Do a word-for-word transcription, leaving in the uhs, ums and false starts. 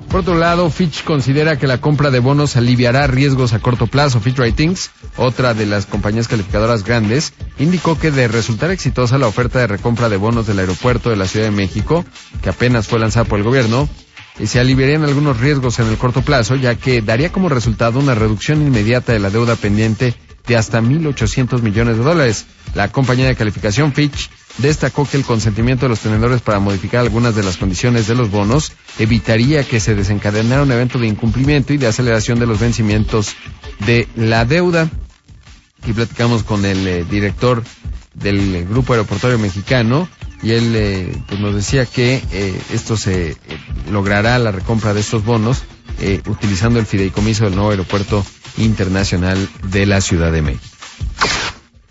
Por otro lado, Fitch considera que la compra de bonos aliviará riesgos a corto plazo. Fitch Ratings, otra de las compañías calificadoras grandes, indicó que de resultar exitosa la oferta de recompra de bonos del aeropuerto de la Ciudad de México, que apenas fue lanzada por el gobierno, se aliviarían algunos riesgos en el corto plazo, ya que daría como resultado una reducción inmediata de la deuda pendiente de hasta mil ochocientos millones de dólares. La compañía de calificación Fitch destacó que el consentimiento de los tenedores para modificar algunas de las condiciones de los bonos evitaría que se desencadenara un evento de incumplimiento y de aceleración de los vencimientos de la deuda. Aquí platicamos con el eh, director del eh, Grupo Aeroportuario Mexicano, y él eh, pues nos decía que eh, esto se eh, logrará, la recompra de estos bonos, eh, utilizando el fideicomiso del nuevo Aeropuerto Internacional de la Ciudad de México.